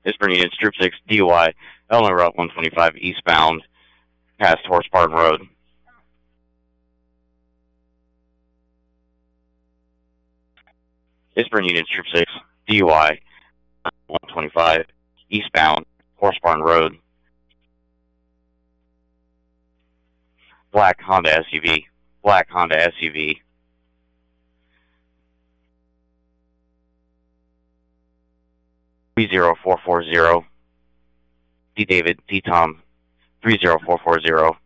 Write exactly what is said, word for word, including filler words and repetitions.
Isburn Units, Troop six, D U I, Illinois Route one twenty-five, eastbound, past Horse Barn Road. Isburn Units, Troop six, D U I, one twenty-five, eastbound, Horse Barn Road. Black Honda S U V. Black Honda S U V. three zero four four zero. D David, D Tom, three zero four four zero.